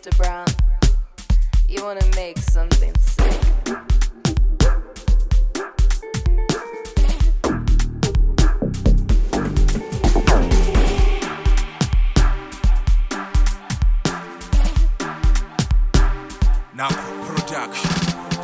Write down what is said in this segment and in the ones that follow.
Mr. Brown. You wanna make something sick. Nako Production.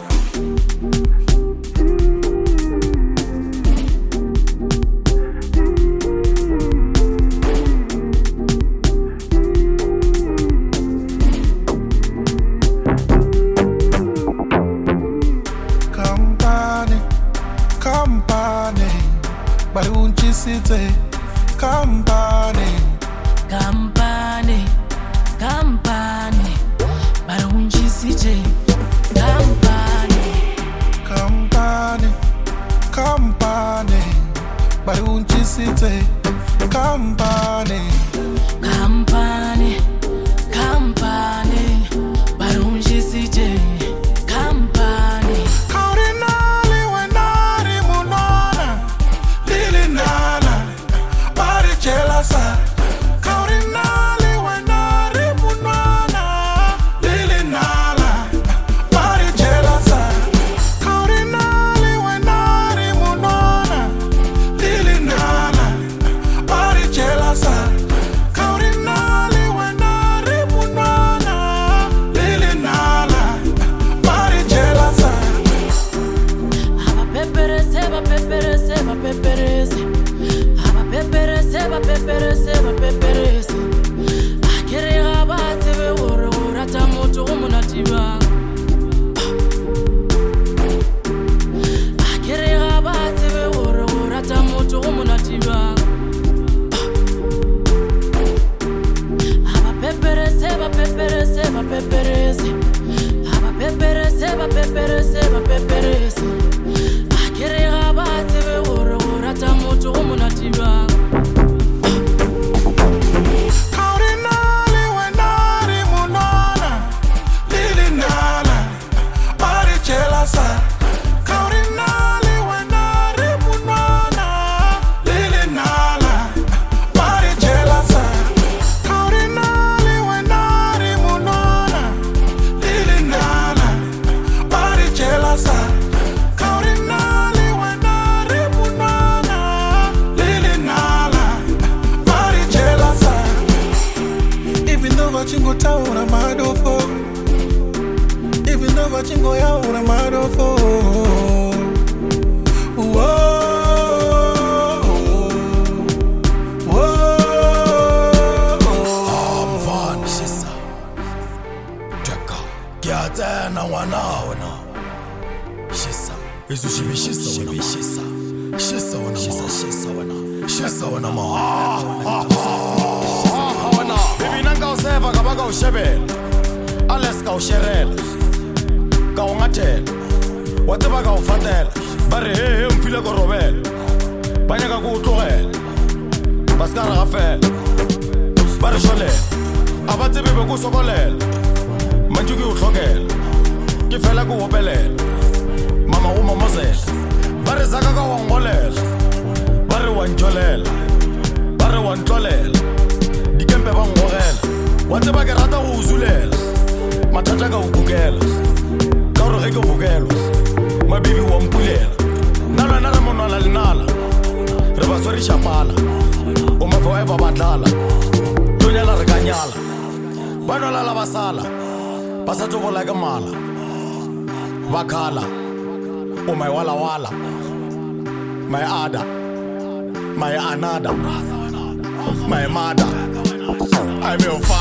Company, but won't you sit a company? Company, but won't you sit a company? Company, but won't you sit a company? Company, but won't you sit a company? Peperese akere abate be ora tamoto umunatiba akere abate be ora tamoto umunatiba peperese akere abate be ora tamoto umunatiba. Chingo taura madofo, even though chingo yaura madofo. Van shisa, Jaka, Kiata na wana. Shisa, isu shibi shisa wana ma. Baby nanga useva kabaga ushebela Ales ka usherela Ka ungathela Wateba ka ufatela Bari he mfile ko robela Banyaka ku utlogela Baskara gafela Bari sholela Abatsebe be ku sokolela Manjuki utlogela Ke fela ku hopelela Mama u mamozela Bari zaka ka wangolela Bari wanjolela Bari wantlolela Dikempe ba ngogela Watseba ke rata go uzulela Mathata ka ukukela Ka gore ge ke vukelo Mabibi wa mpulela Nalwa na re monwala lenala Re ba swari shapala O mafo eba batlala Tonyala re ka nyala Ba nolala ba sala Ba sa tsogola ke mala Ba khala O my wala My ada My anada My mother I'm your father.